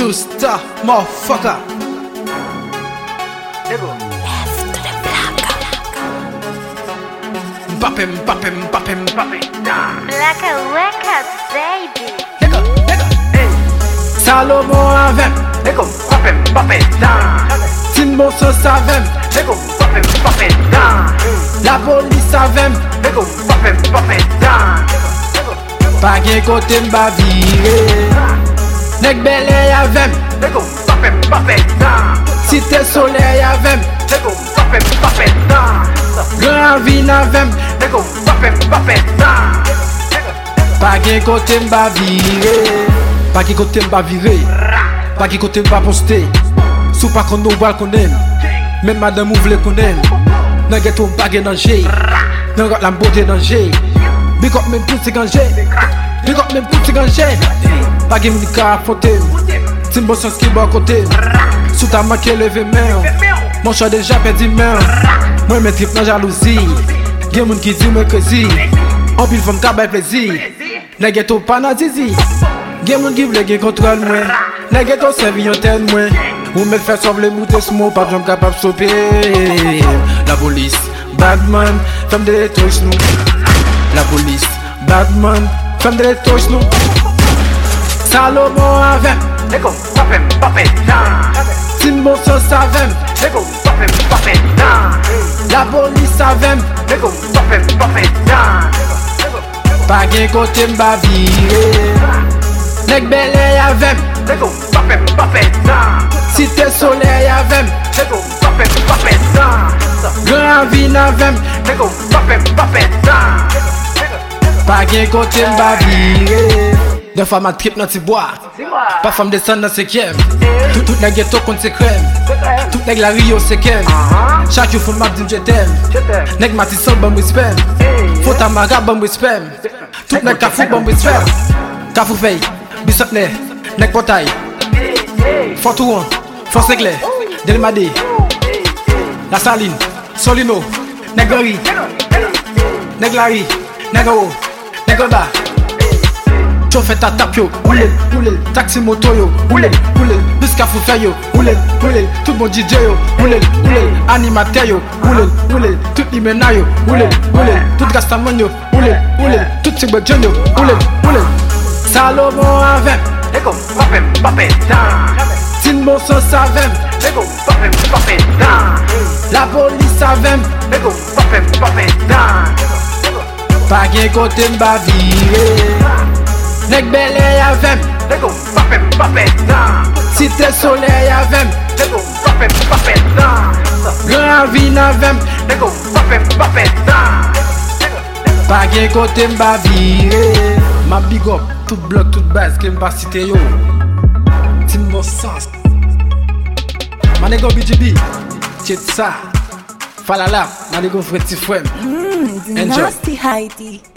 Two star, motherfucker. Left to the block. Mbappé. Black records, baby. Salomon avec Timbo sauce avec la police avec pas gen côté m'ba viré Nèg belé avec Cité soleil avec Grand vin avec pas gen côté m'ba viré pas gen côté m'ba viré pas gen côté m'ba poster sous pas qu'on nous balconem même madame ou vle connaît nan ghetto pas gen danger nan got la beauté danger big up même tout c'est gangé big up même tout c'est gangé pas gen m'di ka foté Timbo sauce qui bon côté sous ta main qui levé main mon chat déjà perdu main moi mes trip nan jalousie gen moun qui dit moi que si en pile femme ka bay plaisir nan ghetto pas nan zizi gen moun qui vle gen contrôle moi nan ghetto servi yon ten moi ou me faire sauver les moutons small pas jam capable stopper la police badman femme de touch nous la police badman femme de touch nous Salomon avec Timbo sauce avec la police avec pas gen côté m'ba viré nèg belé avec Cité soleil avec Grand vin avec pas gen côté m'ba viré deux femmes à trip dans ti bois pas femme descend dans 5e tout nèg ghetto contre ses crèmes tout nèg la Rio c'est ken chaque jour faut m'a dire je t'aime nèg mati sol bon respect faut ta maga bon respect tout nèg ka fou bon respect ka fou veille bisop nèg portail Fortouan Force Éclair Delmadé La Saline Solino nèg Gori nèg Larry nèg O nèg Oda Chauffeur ta tap yo, oulel, taxi moto yo, oulel, bisca fou fè yo, oulel, tout bon DJ yo, oulel, animateur yo, oulel, tout limena yo, oulel, tout gastaman yo, oulel, tout tigbe djen yo, oulel, Salomon avec Timbo sauce avec la police avec pas gen côté m'ba viré nèg belé avec Cité soleil avec Grand vin avec pas gen côté m'ba viré ma big up tout bloc toute base que m'ba cité yo Timbo sauce ma nèg BGB chet ça falala ma nèg frère ti frère Nasty Heidi.